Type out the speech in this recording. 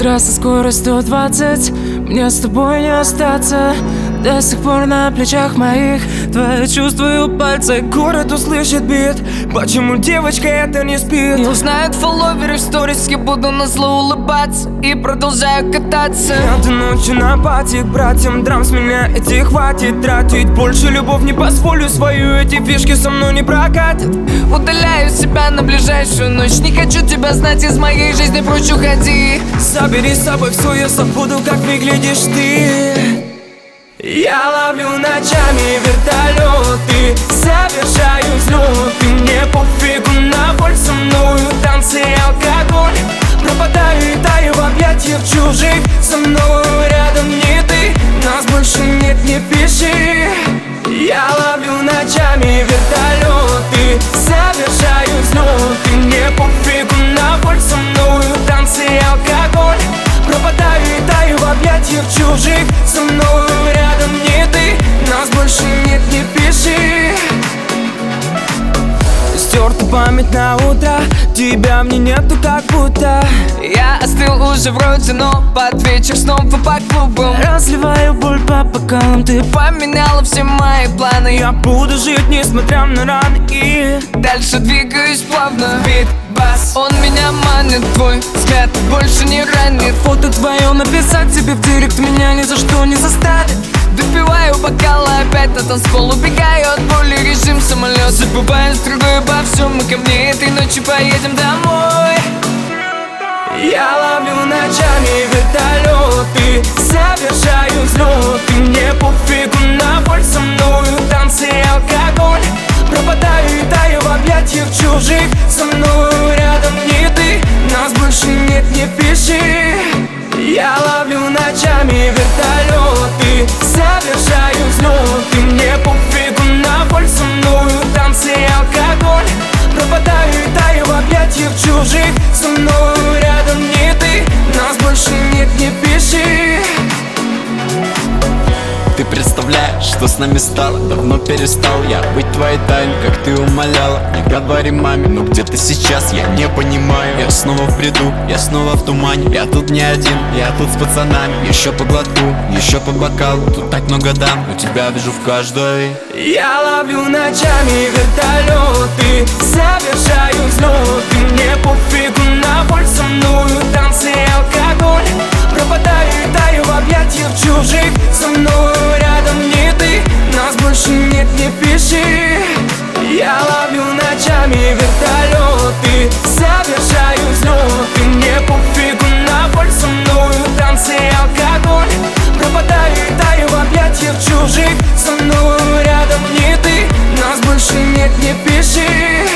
игра со скоростью 120. Мне с тобой не остаться. До сих пор на плечах моих твои чувствую пальцы. Город услышит бит. Почему девочка это не спит? Не узнают фолловеры в сторис. Я буду назло улыбаться и продолжаю кататься. Этой ночью на пати к братьям драм с меня эти хватит тратить. Больше любовь не позволю свою, эти фишки со мной не прокатят. Удаляю себя на ближайшую ночь. Не хочу тебя знать, из моей жизни прочь уходи. Забери с собой все, я забуду, как выглядишь ты. Я ловлю ночами вертолеты, совершаю взлеты. Мне пофигу на боль, со мною танцы и алкоголь. Пропадаю и таю в объятиях чужих. Со мною рядом не ты, нас больше нет, не пиши. Я ловлю ночами вертолеты, совершаю взлеты. Мне пофигу на боль, со мною танцы и алкоголь. Пропадаю и таю в объятиях чужих. Со мною рядом не ты, нас больше нет, не пиши. Стерта память на утро, тебя мне нету как будто. Я остыл уже вроде, но под вечер снова по клубам. Разливаю боль по бокалам, ты поменяла все мои планы. Я буду жить, несмотря на раны, и дальше двигаюсь плавно. Бит, бас, он меня манит. Твой взгляд больше не ранит. Фото твое написать тебе в директ меня ни за что не заставит. Допиваю бокалы опять на танцпол. Убегаю от боли, режим самолет. Забываю с другой обо всем. Мы ко мне этой ночью поедем домой. Я ловлю ночами вертолеты, совершаю взлеты. Мне пофигу на боль, со мною танцы и алкоголь. Пропадаю и таю в объятиях чужих. Со мною рядом не ты, нас больше нет, не пиши. Я ловлю ночами вертолеты, совершаю взлеты. Мне пофигу на боль, со мною танцы и алкоголь. Пропадаю и таю в объятиях чужих. Со мною рядом не ты, нас больше нет, не пиши. Ты представляешь, что с нами стало? Давно перестал я быть твоей тайной, как ты умоляла. Не говори маме, но где ты сейчас, я не понимаю. Я снова в бреду, я снова в тумане. Я тут не один, я тут с пацанами. Еще по глотку, еще по бокалу. Тут так много дам, но тебя вижу в каждой. Я ловлю ночами вертолеты, совершаю взлеты. Мне пофигу на боль, со мною танцы и алкоголь. Пропадаю и таю в объятиях чужих. Со мною рядом не ты, нас больше нет, не пиши. Я ловлю ночами вертолеты, совершаю взлеты. Мне пофигу на боль, со мною танцы и алкоголь. Пропадаю и таю в объятиях чужих. Со мною рядом не ты, нас больше нет, не пиши.